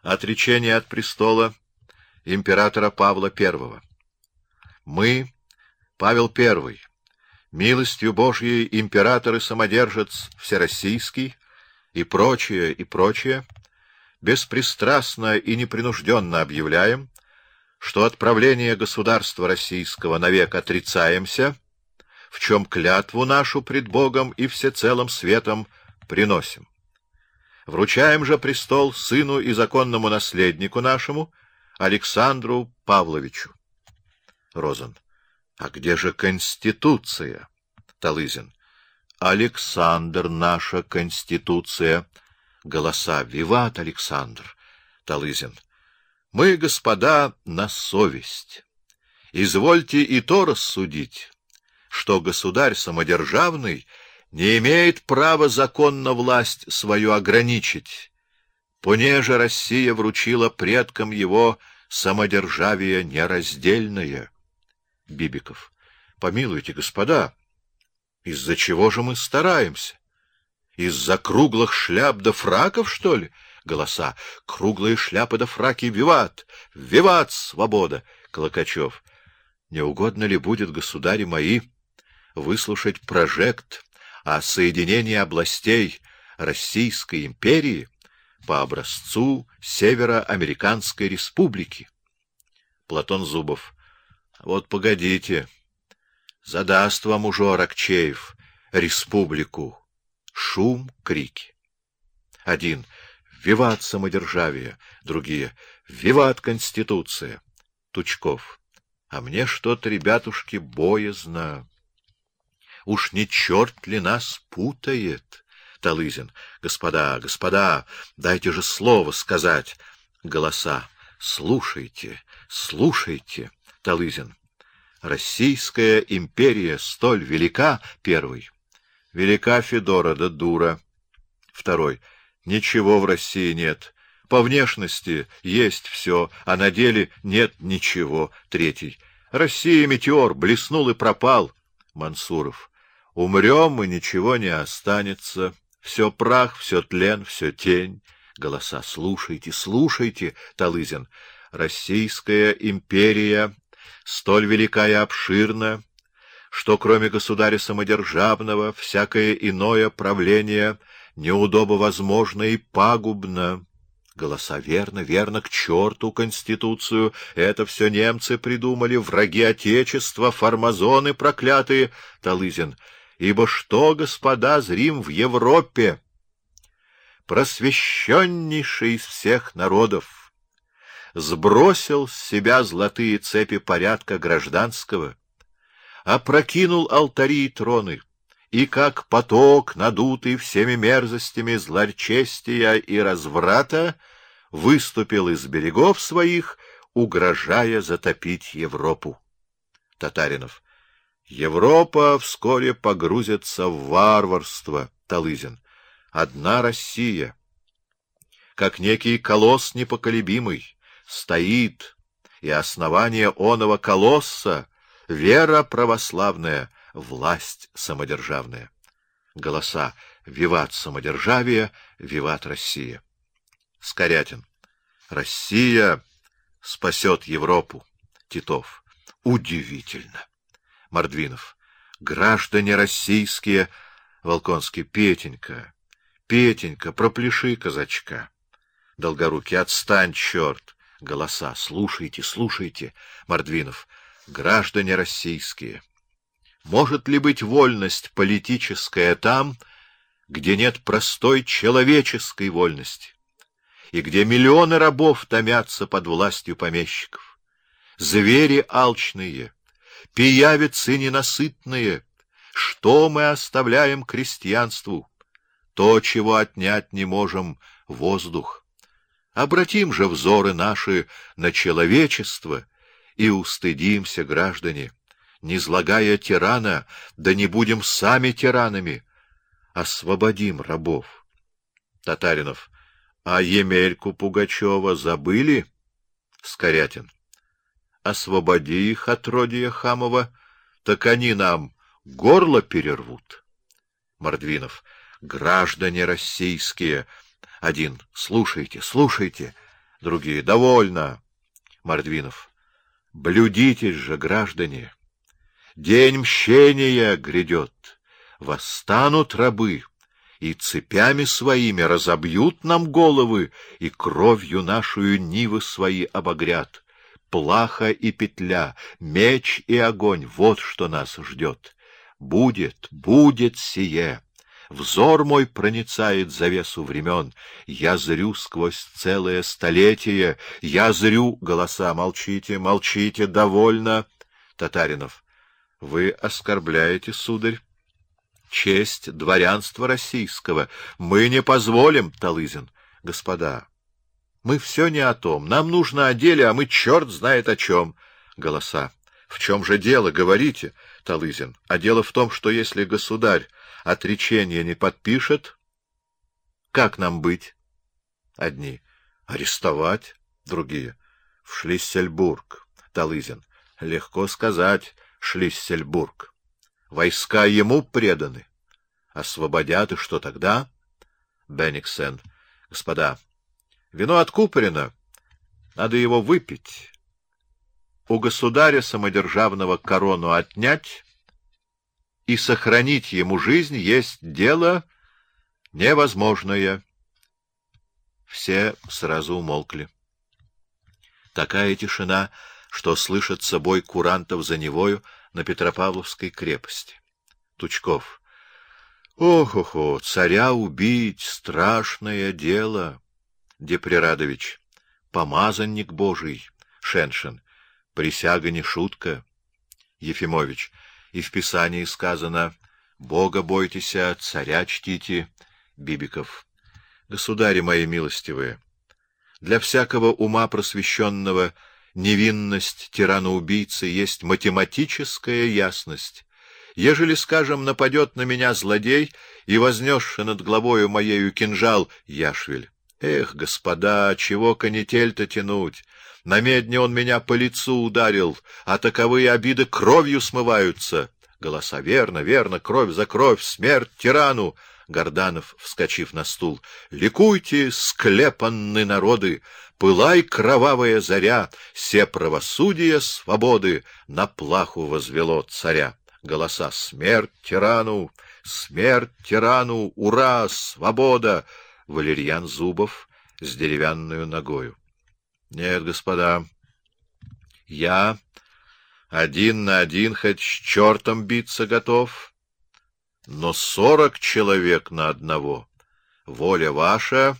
Отречение от престола императора Павла I. Мы, Павел I, милостью Божией император и самодержец всероссийский и прочее, беспристрастно и непринужденно объявляем, что от правления государства российского навек отрицаемся, в чем клятву нашу пред Богом и всецелым светом приносим. Вручаем же престол сыну и законному наследнику нашему, Александру Павловичу. Розан. А где же Конституция? Талызин. Александр, наша Конституция. Голоса. Виват, Александр. Талызин. Мы, господа, на совесть. Извольте и то рассудить, что государь самодержавный не имеет права законно власть свою ограничить, понеже Россия вручила предкам его самодержавие нераздельное. Бибиков. Помилуйте, господа, из-за чего же мы стараемся? Из-за круглых шляп да фраков, что ли? Голоса. Круглые шляпы да фраки, виват! Виват, свобода! Клокачев. Не угодно ли будет, государи мои, выслушать прожект о соединении областей Российской империи по образцу Североамериканской республики? Платон Зубов. Вот погодите, задаст вам уже Аракчеев республику. Шум, крики. Один — виват самодержавие, другие — виват Конституция. Тучков. А мне что-то, ребятушки, боязно. Уж не черт ли нас путает? Талызин. Господа, дайте же слово сказать. Голоса. Слушайте. Талызин. Российская империя столь велика, первый. Велика Федора, да дура. Второй. Ничего в России нет. По внешности есть все, а на деле нет ничего. Третий. Россия метеор, блеснул и пропал. Мансуров. Умрем, и ничего не останется. Все прах, все тлен, все тень. Голоса. Слушайте, Талызин. Российская империя столь велика и обширна, что кроме государя самодержавного всякое иное правление неудобо возможно и пагубно. Голоса. Верно, к черту Конституцию. Это все немцы придумали, враги Отечества, фармазоны проклятые. Талызин. Ибо что, господа, зрим в Европе? Просвещеннейший из всех народов сбросил с себя золотые цепи порядка гражданского, опрокинул алтари и троны, и как поток, надутый всеми мерзостями злоречестия и разврата, выступил из берегов своих, угрожая затопить Европу. Татаринов. Европа вскоре погрузится в варварство. Талызин. Одна Россия, как некий колосс непоколебимый, стоит, и основание оного колосса — вера православная, власть самодержавная. Голоса. Виват самодержавие, виват Россия. Скорягин. Россия спасет Европу. Титов. Удивительно. Мордвинов. Граждане российские. Волконский. Петенька, пропляши казачка. Долгорукий. Отстань, черт. Голоса. Слушайте. Мордвинов. Граждане российские. Может ли быть вольность политическая там, где нет простой человеческой вольности, и где миллионы рабов томятся под властью помещиков? Звери алчные, пиявицы ненасытные, что мы оставляем крестьянству? То, чего отнять не можем, воздух. Обратим же взоры наши на человечество и устыдимся, граждане, не злагая тирана, да не будем сами тиранами, освободим рабов. Татаринов. А Емельку Пугачева забыли? Скорягин. Освободи их, отродье хамова, так они нам горло перервут. Мордвинов. Граждане российские. Один. Слушайте. Другие: довольно. Мордвинов: блюдитесь же, граждане. День мщения грядет. Восстанут рабы, и цепями своими разобьют нам головы, и кровью нашую нивы свои обогрят. Плаха и петля, меч и огонь — вот что нас ждет. Будет, будет сие. Взор мой проницает завесу времен. Я зрю сквозь целое столетие. Я зрю. Голоса: молчите, молчите, довольно. Татаринов: вы оскорбляете, сударь, честь дворянства российского. Мы не позволим. Талызин: господа, мы все не о том. Нам нужно о деле, а мы черт знает о чем. Голоса: в чем же дело, говорите. Талызин: а дело в том, что если государь отречение не подпишет, как нам быть? Одни: арестовать. Другие: в Шлиссельбург. Талызин: легко сказать, Шлиссельбург. Войска ему преданы. Освободят, и что тогда? Бенниксен: господа, вино откупорено, надо его выпить. У государя самодержавного корону отнять и сохранить ему жизнь есть дело невозможное. Все сразу умолкли. Такая тишина, что слышится бой курантов за Невою на Петропавловской крепости. Тучков: ох-охо, царя убить — страшное дело. Деприрадович: помазанник Божий. Шеншин: присяга не шутка. Ефимович: и в Писании сказано: Бога бойтесь, царя чтите. Бибиков: государи мои милостивые, для всякого ума просвещенного невинность тирана-убийцы есть математическая ясность. Ежели, скажем, нападет на меня злодей и вознесший над главою моею кинжал Яшвиль, эх, господа, чего канитель-то тянуть? На медне он меня по лицу ударил, а таковые обиды кровью смываются. Голоса: верно, верно, кровь за кровь, смерть тирану. Горданов, вскочив на стул: ликуйте, склепанны народы, пылай, кровавая заря, се правосудие свободы на плаху возвело царя. Голоса: смерть тирану, смерть тирану, ура, свобода. Валерьян Зубов с деревянную ногою: нет, господа, я один на один хоть с чертом биться готов, но 40 человек на одного. Воля ваша,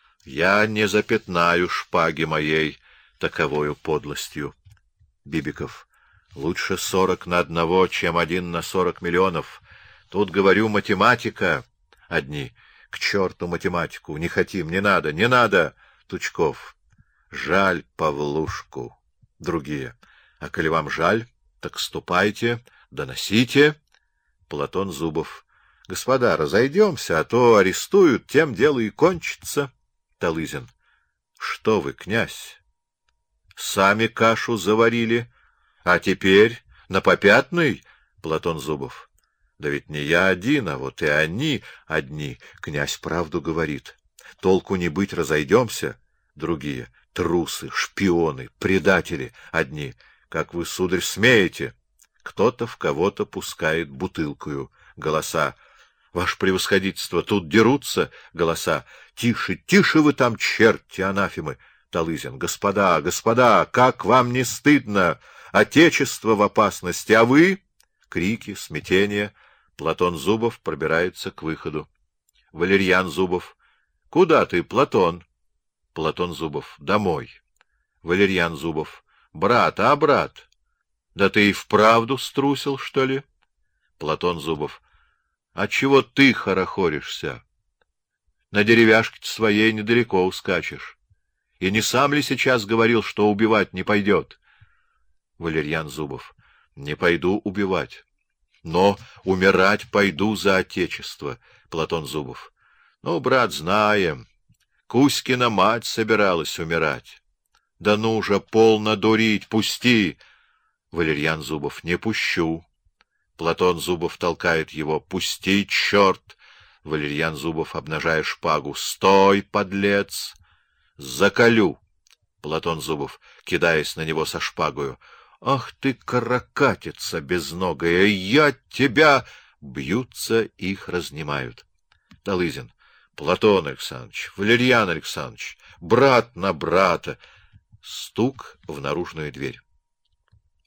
я не запятнаю шпаги моей таковою подлостью. Бибиков: лучше 40 на одного, чем 1 на 40 миллионов. Тут, говорю, математика. Одни: к черту математику, не хотим, не надо, не надо. Тучков: жаль Павлушку. Другие: а коли вам жаль, так ступайте, доносите. Платон Зубов: господа, разойдемся, а то арестуют, тем дело и кончится. Талызин: что вы, князь, сами кашу заварили, а теперь на попятный? Платон Зубов: да ведь не я один, а вот и они одни. Князь правду говорит. Толку не быть, разойдемся. Другие: трусы, шпионы, предатели. Одни: как вы, сударь, смеете? Кто-то в кого-то пускает бутылкою. Голоса: ваше превосходительство, тут дерутся. Голоса: тише, тише вы там, черти анафемы. Талызин: господа, господа, как вам не стыдно? Отечество в опасности, а вы? Крики, смятение. Платон Зубов пробирается к выходу. Валерьян Зубов: куда ты, Платон? Платон Зубов: домой. Валерьян Зубов: брат, а брат? Да ты и вправду струсил, что ли? Платон Зубов: а чего ты хорохоришься? На деревяшке своей недалеко ускачешь. И не сам ли сейчас говорил, что убивать не пойдет? Валерьян Зубов: не пойду убивать, но умирать пойду за отечество. Платон Зубов: ну, брат, знаем. Кузькина мать собиралась умирать. Да ну же, полно дурить, пусти. Валерьян Зубов: не пущу. Платон Зубов толкает его: пусти, черт. Валерьян Зубов, обнажая шпагу: стой, подлец, заколю. Платон Зубов, кидаясь на него со шпагою. — Ах ты, каракатица безногая, я тебя... Бьются, их разнимают. Талызин. — Платон Александрович, Валерьян Александрович, брат на брата. Стук в наружную дверь.